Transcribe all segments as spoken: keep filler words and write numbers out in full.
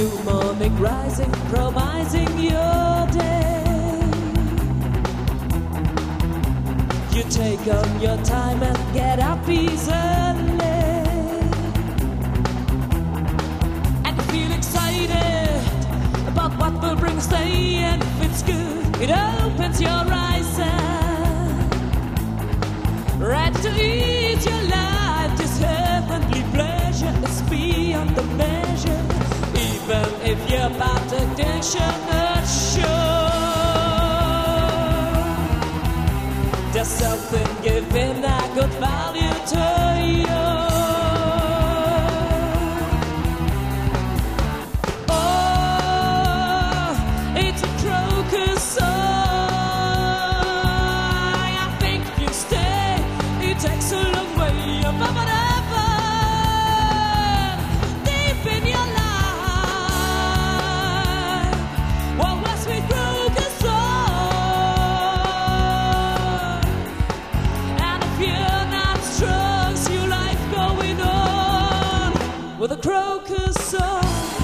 new morning rising, promising your day. You take on your time and get up easily, and you feel excited about what will bring us day. And if it's good, it opens your eyes and ready to ease your life. This heavenly pleasure is beyond the measure, even if your bad addiction is sure. There's something giving a good value to you. Oh, it's a crocus song. I think if you stay, it takes a long way above and ever, deep in your life. One more sweet crocus song. And if you're not strong, see your life going on with a crocus song.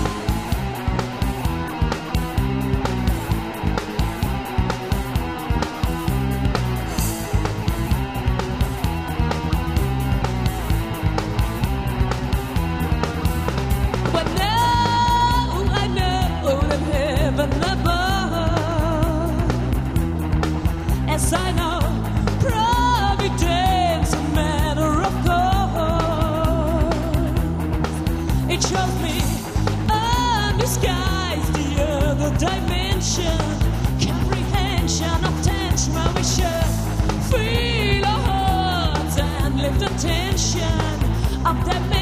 But now I know that heaven above, as I know providence a matter of course. It shows me undisguised the other dimension, comprehension of tension where we should feel our hearts and lift the tension of that.